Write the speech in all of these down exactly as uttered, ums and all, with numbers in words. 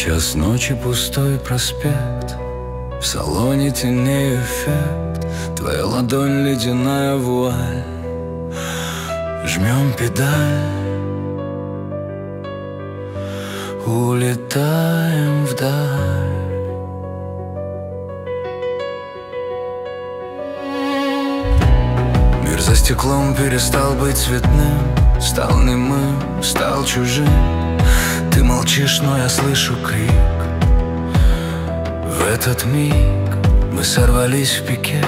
Час ночи, пустой проспект, в салоне теней эффект. Твоя ладонь, ледяная вуаль. Жмем педаль, улетаем вдаль. Мир за стеклом перестал быть цветным, стал немым, стал чужим. Ты молчишь, но я слышу крик. В этот миг мы сорвались в пике.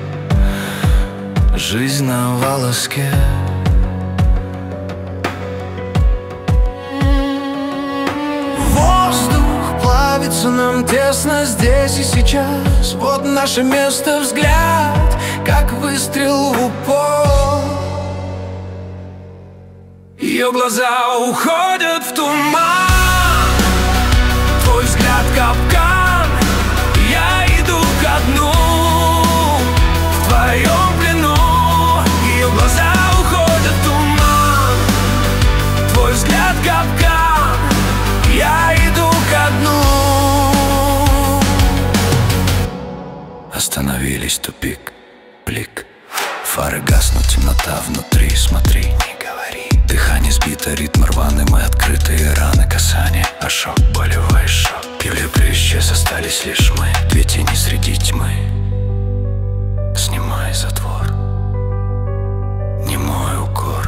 Жизнь на волоске. Воздух плавится, нам тесно здесь и сейчас. Вот наше место, взгляд, как выстрел в упор. Ее глаза уходят в туман, твой взгляд капкан. Я иду ко дну в твоем плену. Ее глаза уходят в туман, твой взгляд капкан. Я иду ко дну. Остановились, тупик, блик. Фары гаснут, темнота внутри, смотри, не говори. Дыхание сбито, ритм рваный, мы открытые раны, касания, ошок, болевой шок. Пили исчез, остались лишь мы, две тени среди тьмы. Снимай затвор, немой укор.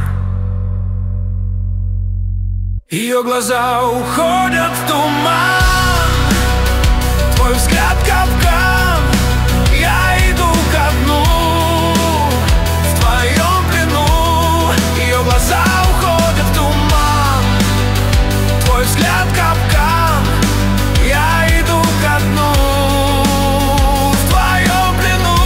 Ее глаза уходят в туман, твой взгляд капкан. Я иду ко дну в твоем плену. Ее глаза уходят в туман, твой взгляд капкан. Я иду ко дну в твоем плену.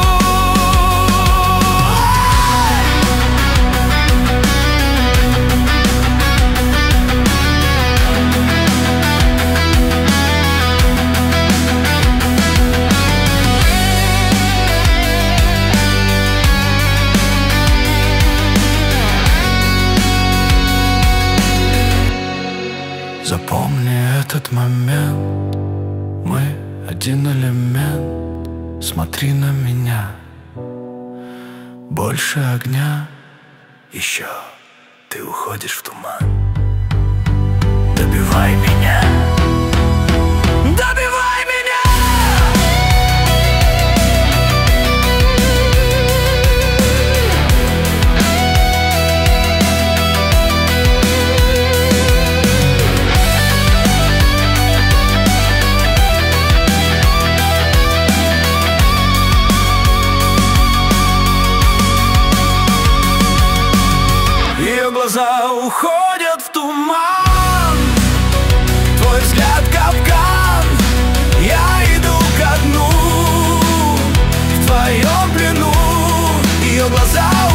Запомни этот момент, мы один элемент. Смотри на меня, больше огня. Еще ты уходишь в туман. Добивай меня, добивай меня. Глаза уходят в туман, твой взгляд капкан. Я иду ко дну в твоем плену. Ее глаза